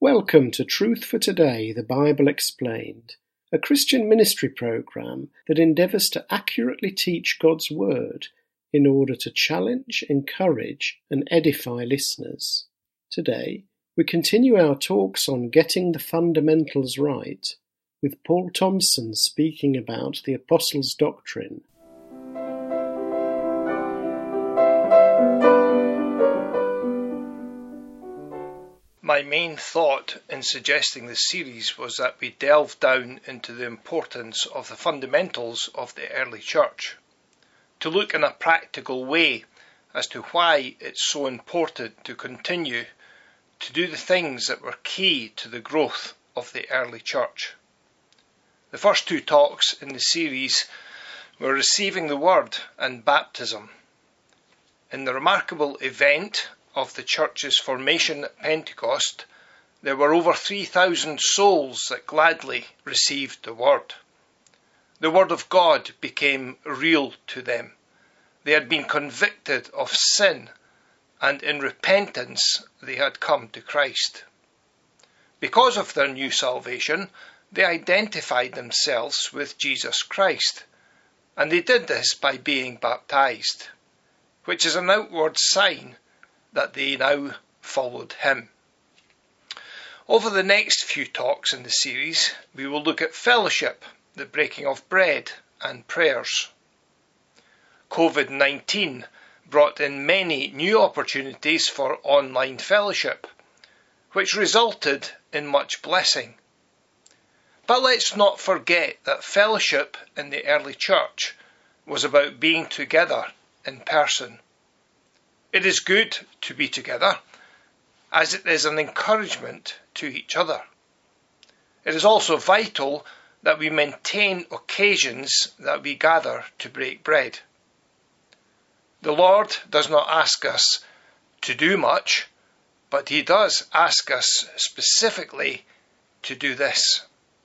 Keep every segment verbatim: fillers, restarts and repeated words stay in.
Welcome to Truth for Today, the Bible Explained, a Christian ministry program that endeavours to accurately teach God's Word in order to challenge, encourage and edify listeners. Today, we continue our talks on getting the fundamentals right, with Paul Thompson speaking about the Apostles' Doctrine. My main thought in suggesting this series was that we delve down into the importance of the fundamentals of the early church, to look in a practical way as to why it's so important to continue to do the things that were key to the growth of the early church. The first two talks in the series were receiving the word and baptism. In the remarkable event of the church's formation at Pentecost, there were over three thousand souls that gladly received the word. The word of God became real to them. They had been convicted of sin, and in repentance they had come to Christ. Because of their new salvation, they identified themselves with Jesus Christ, and they did this by being baptized, which is an outward sign that they now followed him. Over the next few talks in the series, we will look at fellowship, the breaking of bread, and prayers. COVID nineteen brought in many new opportunities for online fellowship, which resulted in much blessing. But let's not forget that fellowship in the early church was about being together in person. It is good to be together, as it is an encouragement to each other. It is also vital that we maintain occasions that we gather to break bread. The Lord does not ask us to do much, but he does ask us specifically to do this.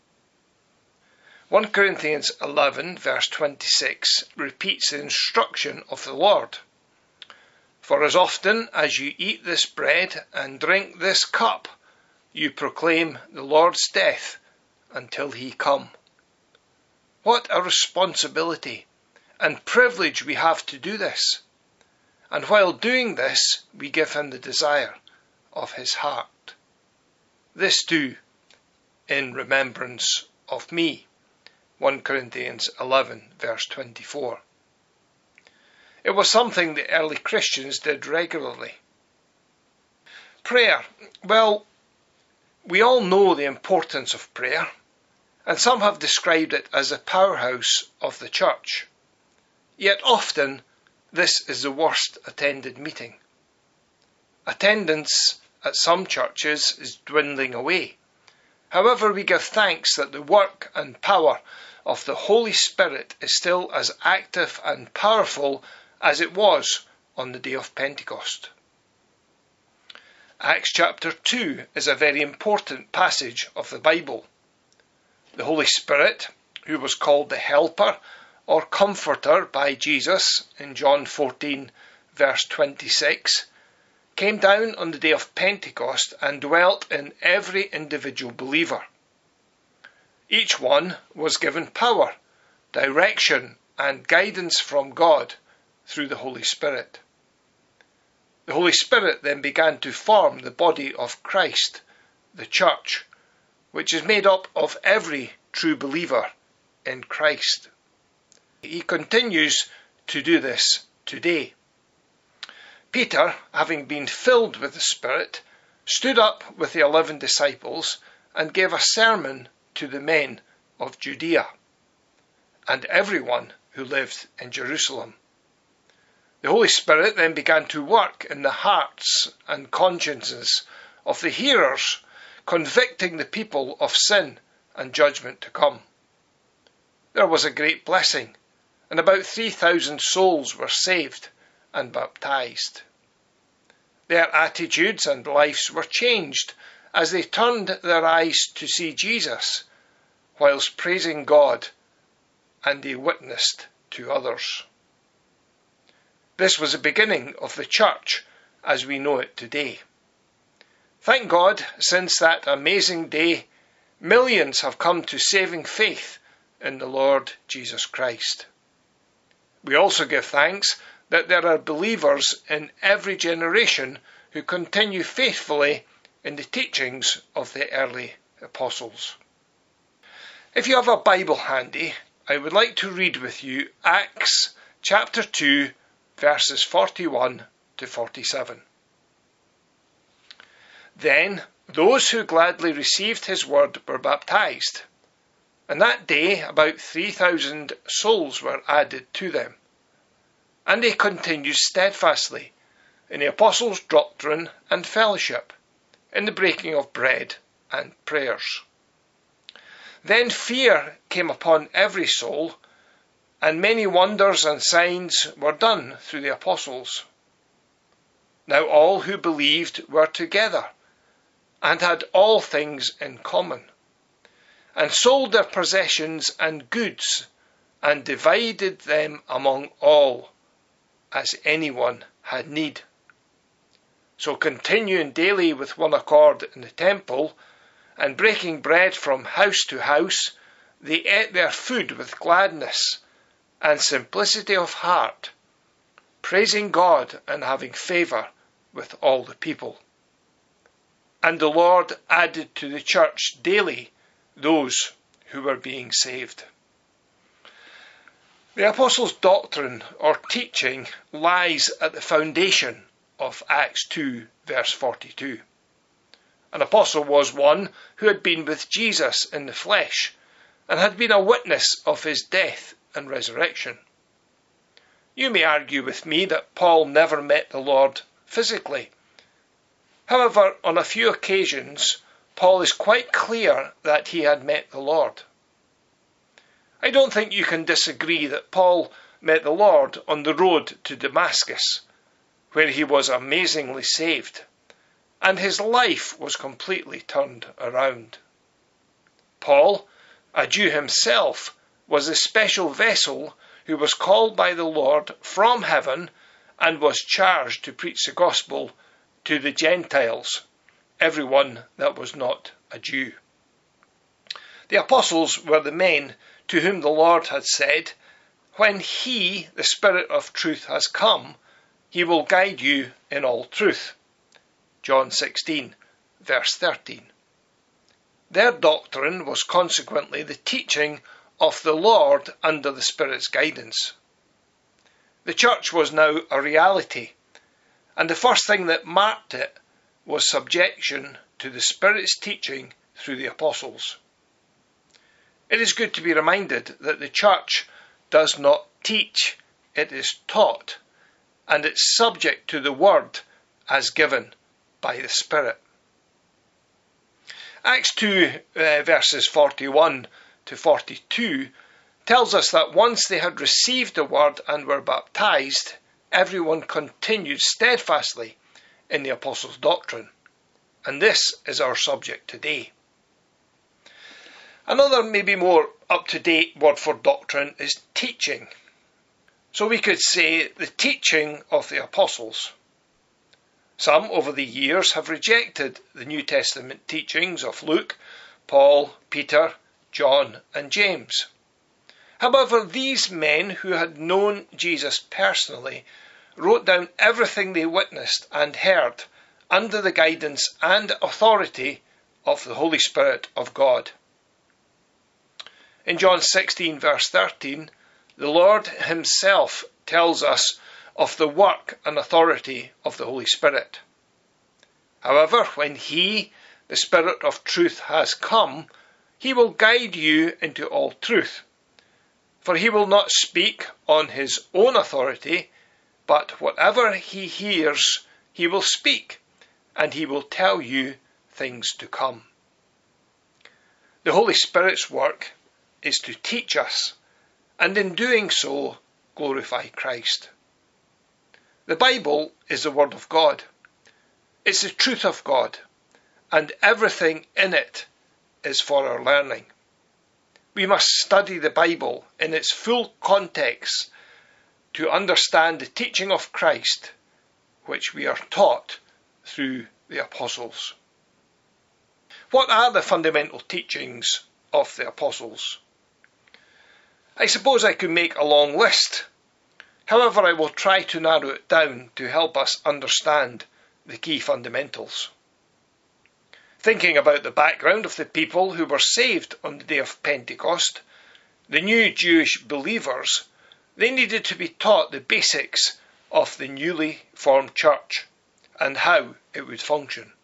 First Corinthians eleven verse twenty-six repeats the instruction of the Lord. For as often as you eat this bread and drink this cup, you proclaim the Lord's death until he come. What a responsibility and privilege we have to do this. And while doing this, we give him the desire of his heart. This do in remembrance of me. First Corinthians eleven verse twenty-four. It was something the early Christians did regularly. Prayer. Well, we all know the importance of prayer, and some have described it as the powerhouse of the church. Yet often, this is the worst attended meeting. Attendance at some churches is dwindling away. However, we give thanks that the work and power of the Holy Spirit is still as active and powerful as it was on the day of Pentecost. Acts chapter two is a very important passage of the Bible. The Holy Spirit, who was called the Helper or Comforter by Jesus in John fourteen verse twenty-six, came down on the day of Pentecost and dwelt in every individual believer. Each one was given power, direction and guidance from God through the Holy Spirit. The Holy Spirit then began to form the body of Christ, the church, which is made up of every true believer in Christ. He continues to do this today. Peter, having been filled with the Spirit, stood up with the eleven disciples and gave a sermon to the men of Judea and everyone who lived in Jerusalem. The Holy Spirit then began to work in the hearts and consciences of the hearers, convicting the people of sin and judgment to come. There was a great blessing, and about three thousand souls were saved and baptized. Their attitudes and lives were changed as they turned their eyes to see Jesus, whilst praising God, and they witnessed to others. This was the beginning of the church as we know it today. Thank God, since that amazing day, millions have come to saving faith in the Lord Jesus Christ. We also give thanks that there are believers in every generation who continue faithfully in the teachings of the early apostles. If you have a Bible handy, I would like to read with you Acts chapter two, verses forty-one to forty-seven. Then those who gladly received his word were baptized, and that day about three thousand souls were added to them. And they continued steadfastly in the apostles' doctrine and fellowship, in the breaking of bread and prayers. Then fear came upon every soul, and many wonders and signs were done through the apostles. Now all who believed were together, and had all things in common, and sold their possessions and goods, and divided them among all, as anyone had need. So continuing daily with one accord in the temple, and breaking bread from house to house, they ate their food with gladness and simplicity of heart, praising God and having favour with all the people. And the Lord added to the church daily those who were being saved. The apostles' doctrine or teaching lies at the foundation of Acts two, verse forty-two. An apostle was one who had been with Jesus in the flesh and had been a witness of his death and resurrection. You may argue with me that Paul never met the Lord physically. However, on a few occasions, Paul is quite clear that he had met the Lord. I don't think you can disagree that Paul met the Lord on the road to Damascus, where he was amazingly saved, and his life was completely turned around. Paul, a Jew himself, was a special vessel who was called by the Lord from heaven and was charged to preach the gospel to the Gentiles, everyone that was not a Jew. The apostles were the men to whom the Lord had said, "When he, the Spirit of truth, has come, he will guide you in all truth." John sixteen, verse thirteen. Their doctrine was consequently the teaching of the Lord under the Spirit's guidance. The church was now a reality, and the first thing that marked it was subjection to the Spirit's teaching through the apostles. It is good to be reminded that the church does not teach, it is taught, and it's subject to the word as given by the Spirit. Acts two, uh, verses forty-one to forty-two tells us that once they had received the word and were baptized, everyone continued steadfastly in the apostles' doctrine. And this is our subject today. Another, maybe more up-to-date word for doctrine is teaching. So we could say the teaching of the apostles. Some over the years have rejected the New Testament teachings of Luke, Paul, Peter, John and James. However, these men who had known Jesus personally wrote down everything they witnessed and heard under the guidance and authority of the Holy Spirit of God. In John sixteen, verse thirteen, the Lord himself tells us of the work and authority of the Holy Spirit. However, when he, the Spirit of truth, has come, he will guide you into all truth. For he will not speak on his own authority, but whatever he hears, he will speak, and he will tell you things to come. The Holy Spirit's work is to teach us, and in doing so, glorify Christ. The Bible is the Word of God. It's the truth of God, and everything in it is for our learning. We must study the Bible in its full context to understand the teaching of Christ, which we are taught through the apostles. What are the fundamental teachings of the apostles? I suppose I could make a long list. However, I will try to narrow it down to help us understand the key fundamentals. Thinking about the background of the people who were saved on the day of Pentecost, the new Jewish believers, they needed to be taught the basics of the newly formed church and how it would function.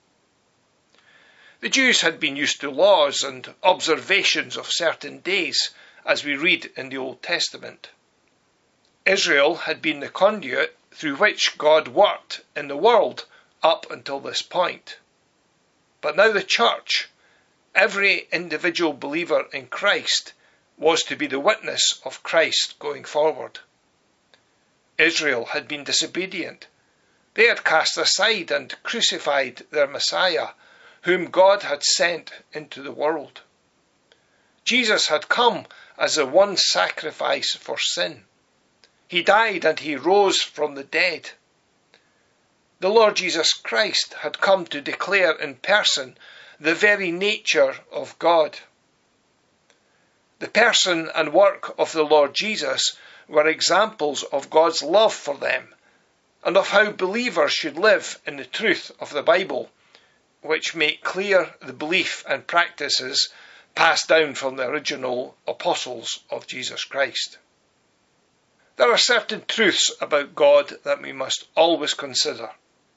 The Jews had been used to laws and observations of certain days, as we read in the Old Testament. Israel had been the conduit through which God worked in the world up until this point. But now the church, every individual believer in Christ, was to be the witness of Christ going forward. Israel had been disobedient. They had cast aside and crucified their Messiah, whom God had sent into the world. Jesus had come as the one sacrifice for sin. He died and he rose from the dead. The Lord Jesus Christ had come to declare in person the very nature of God. The person and work of the Lord Jesus were examples of God's love for them and of how believers should live in the truth of the Bible, which make clear the belief and practices passed down from the original apostles of Jesus Christ. There are certain truths about God that we must always consider.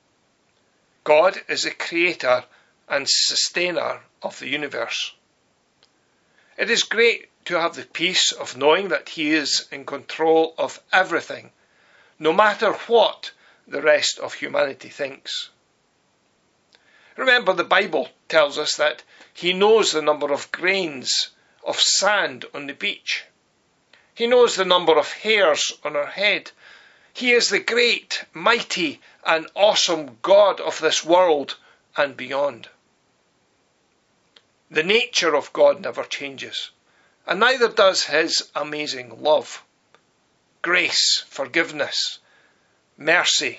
God is the creator and sustainer of the universe. It is great to have the peace of knowing that He is in control of everything, no matter what the rest of humanity thinks. Remember, the Bible tells us that He knows the number of grains of sand on the beach. He knows the number of hairs on our head. He is the great, mighty, and awesome God of this world and beyond. The nature of God never changes, and neither does His amazing love, grace, forgiveness, mercy.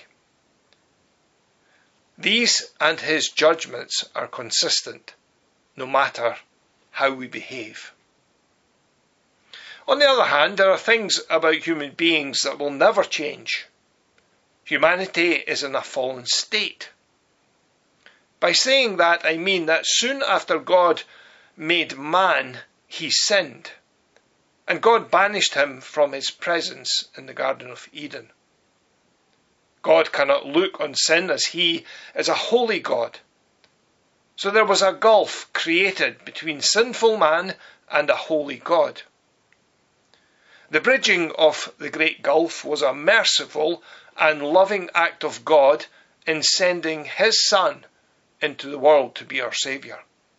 These and His judgments are consistent, no matter how we behave. On the other hand, there are things about human beings that will never change. Humanity is in a fallen state. By saying that, I mean that soon after God made man, he sinned, and God banished him from His presence in the Garden of Eden. God cannot look on sin, as He is a holy God. So there was a gulf created between sinful man and a holy God. The bridging of the great gulf was a merciful and loving act of God in sending His Son into the world to be our Saviour.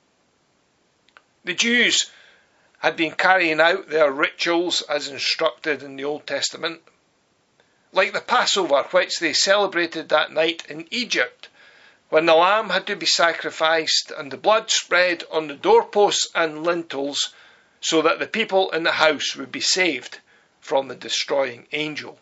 The Jews had been carrying out their rituals as instructed in the Old Testament, like the Passover, which they celebrated that night in Egypt, when the lamb had to be sacrificed and the blood spread on the doorposts and lintels so that the people in the house would be saved from the destroying angel.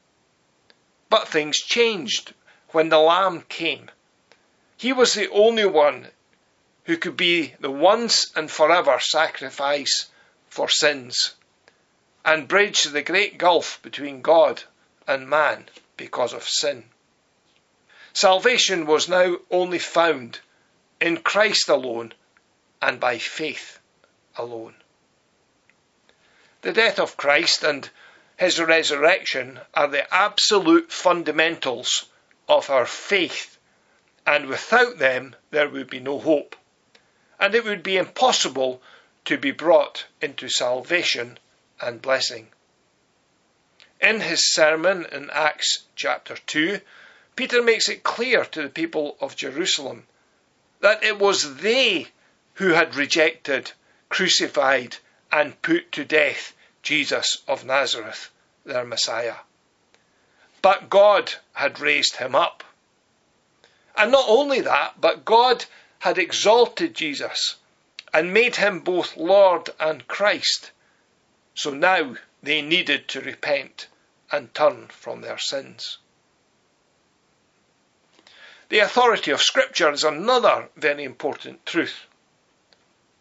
But things changed when the Lamb came. He was the only one who could be the once and forever sacrifice for sins and bridge the great gulf between God and man because of sin. Salvation was now only found in Christ alone and by faith alone. The death of Christ and His resurrection are the absolute fundamentals of our faith, and without them there would be no hope, and it would be impossible to be brought into salvation and blessing. In his sermon in Acts chapter two, Peter makes it clear to the people of Jerusalem that it was they who had rejected, crucified, and put to death Jesus of Nazareth, their Messiah. But God had raised him up. And not only that, but God had exalted Jesus and made him both Lord and Christ. So now they needed to repent and turn from their sins. The authority of Scripture is another very important truth.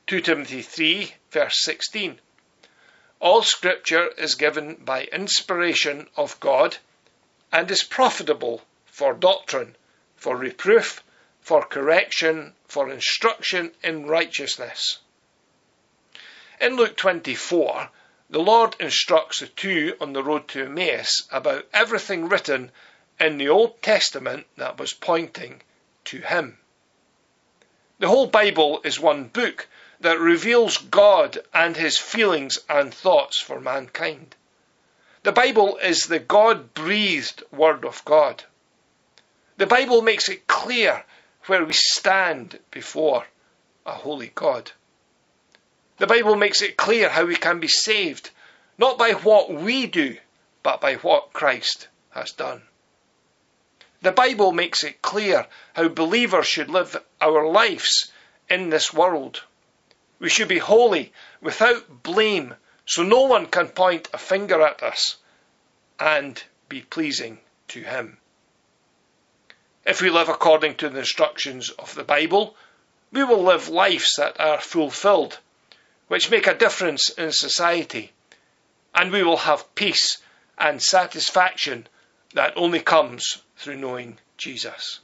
Second Timothy three, verse sixteen. All Scripture is given by inspiration of God and is profitable for doctrine, for reproof, for correction, for instruction in righteousness. In Luke twenty-four, the Lord instructs the two on the road to Emmaus about everything written in the Old Testament that was pointing to him. The whole Bible is one book that reveals God and his feelings and thoughts for mankind. The Bible is the God-breathed Word of God. The Bible makes it clear where we stand before a holy God. The Bible makes it clear how we can be saved, not by what we do, but by what Christ has done. The Bible makes it clear how believers should live our lives in this world. We should be holy, without blame, so no one can point a finger at us, and be pleasing to him. If we live according to the instructions of the Bible, we will live lives that are fulfilled, which make a difference in society, and we will have peace and satisfaction that only comes through knowing Jesus.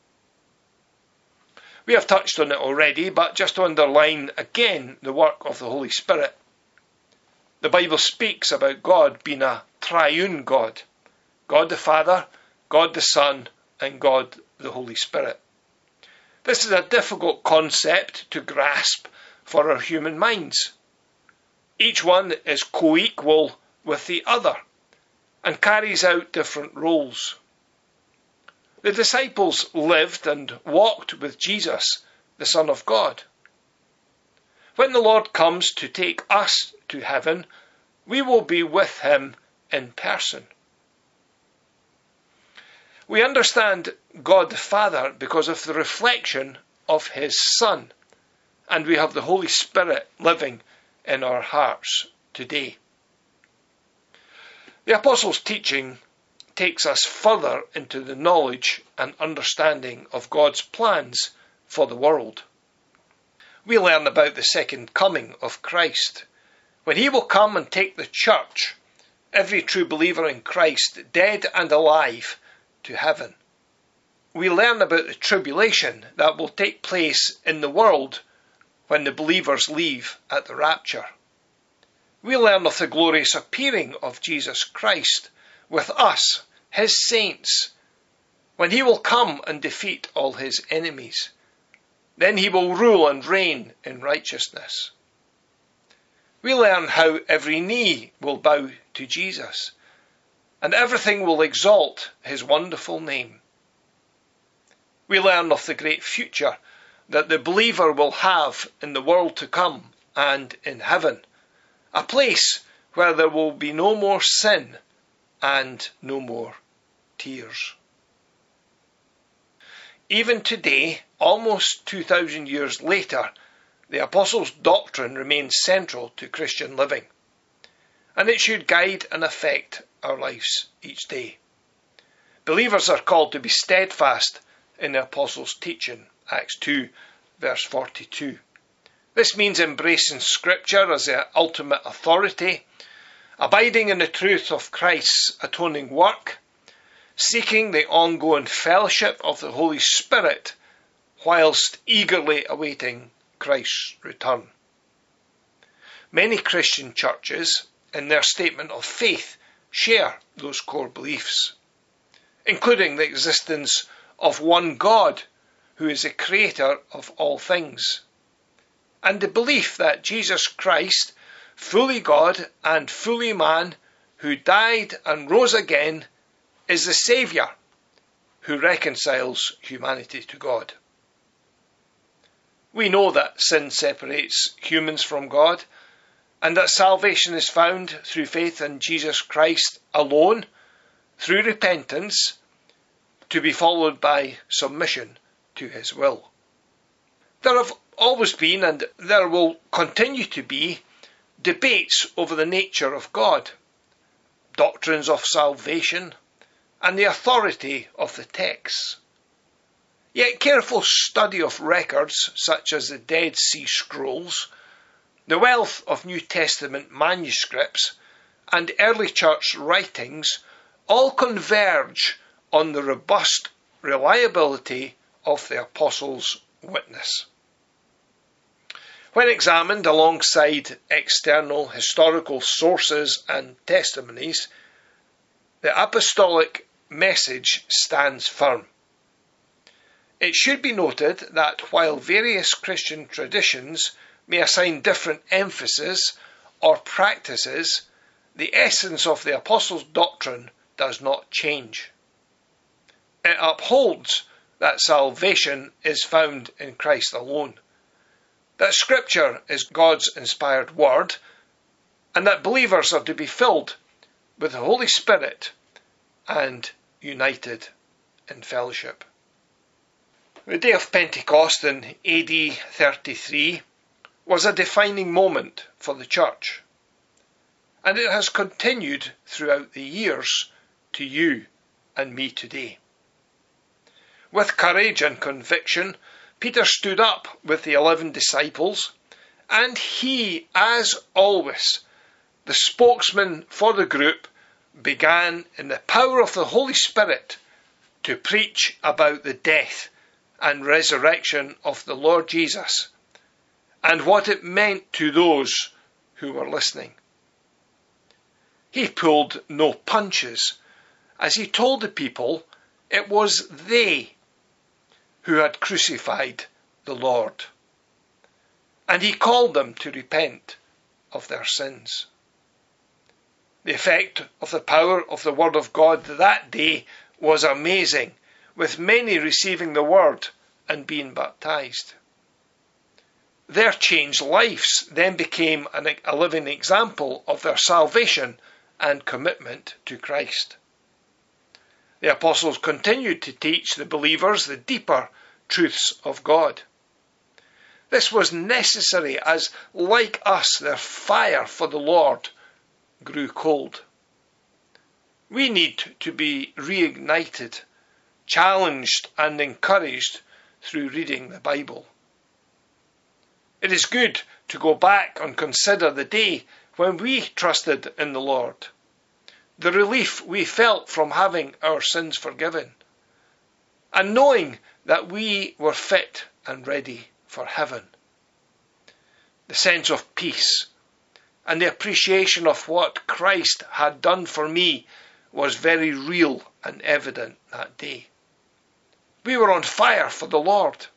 We have touched on it already, but just to underline again the work of the Holy Spirit. The Bible speaks about God being a triune God. God the Father, God the Son, and God the Holy Spirit. This is a difficult concept to grasp for our human minds. Each one is co-equal with the other and carries out different roles. The disciples lived and walked with Jesus, the Son of God. When the Lord comes to take us to heaven, we will be with him in person. We understand God the Father because of the reflection of his Son, and we have the Holy Spirit living in our hearts today. The Apostles' teaching takes us further into the knowledge and understanding of God's plans for the world. We learn about the second coming of Christ, when he will come and take the church, every true believer in Christ, dead and alive, to heaven. We learn about the tribulation that will take place in the world when the believers leave at the rapture. We learn of the glorious appearing of Jesus Christ with us, his saints, when he will come and defeat all his enemies. Then he will rule and reign in righteousness. We learn how every knee will bow to Jesus, and everything will exalt his wonderful name. We learn of the great future that the believer will have in the world to come and in heaven, a place where there will be no more sin and no more tears. Even today, almost two thousand years later, the Apostles' doctrine remains central to Christian living, and it should guide and affect our lives each day. Believers are called to be steadfast in the Apostles' teaching, Acts two, verse forty-two. This means embracing Scripture as the ultimate authority, abiding in the truth of Christ's atoning work, seeking the ongoing fellowship of the Holy Spirit, whilst eagerly awaiting Christ's return. Many Christian churches, in their statement of faith, share those core beliefs, including the existence of one God who is the creator of all things, and the belief that Jesus Christ, fully God and fully man, who died and rose again, is the Saviour who reconciles humanity to God. We know that sin separates humans from God, and that salvation is found through faith in Jesus Christ alone, through repentance, to be followed by submission to his will. There have always been, and there will continue to be, debates over the nature of God, doctrines of salvation, and the authority of the texts. Yet careful study of records, such as the Dead Sea Scrolls, the wealth of New Testament manuscripts, and early church writings all converge on the robust reliability of the apostles' witness. When examined alongside external historical sources and testimonies, the apostolic message stands firm. It should be noted that while various Christian traditions may assign different emphasis or practices, the essence of the apostles' doctrine does not change. It upholds that salvation is found in Christ alone, that Scripture is God's inspired word, and that believers are to be filled with the Holy Spirit and united in fellowship. The day of Pentecost in A D thirty-three was a defining moment for the church, and it has continued throughout the years to you and me today. With courage and conviction, Peter stood up with the eleven disciples, and he, as always, the spokesman for the group, began in the power of the Holy Spirit to preach about the death and resurrection of the Lord Jesus and what it meant to those who were listening. He pulled no punches as he told the people it was they who had crucified the Lord, and he called them to repent of their sins. The effect of the power of the Word of God that day was amazing, with many receiving the Word and being baptized. Their changed lives then became an, a living example of their salvation and commitment to Christ. The apostles continued to teach the believers the deeper truths of God. This was necessary as, like us, their fire for the Lord grew cold. We need to be reignited, challenged and encouraged through reading the Bible. It is good to go back and consider the day when we trusted in the Lord, the relief we felt from having our sins forgiven, and knowing that we were fit and ready for heaven. The sense of peace and the appreciation of what Christ had done for me was very real and evident that day. We were on fire for the Lord.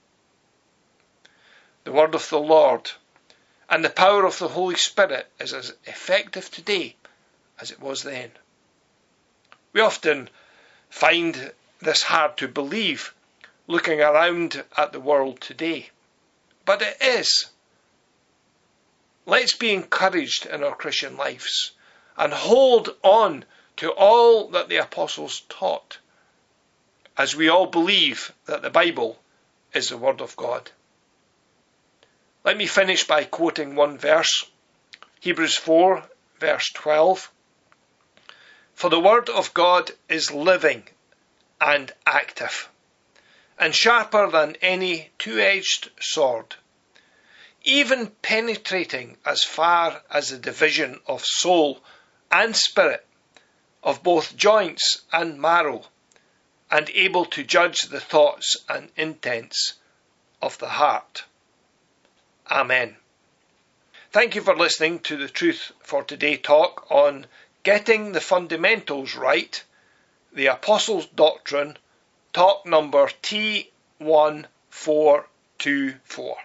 The word of the Lord and the power of the Holy Spirit is as effective today as it was then. We often find this hard to believe looking around at the world today, but it is. Let's be encouraged in our Christian lives and hold on to all that the apostles taught, as we all believe that the Bible is the Word of God. Let me finish by quoting one verse, Hebrews four, verse twelve. For the Word of God is living and active, and sharper than any two-edged sword, even penetrating as far as the division of soul and spirit, of both joints and marrow, and able to judge the thoughts and intents of the heart. Amen. Thank you for listening to the Truth for Today talk on Getting the Fundamentals Right, the Apostles' Doctrine, talk number T one four two four.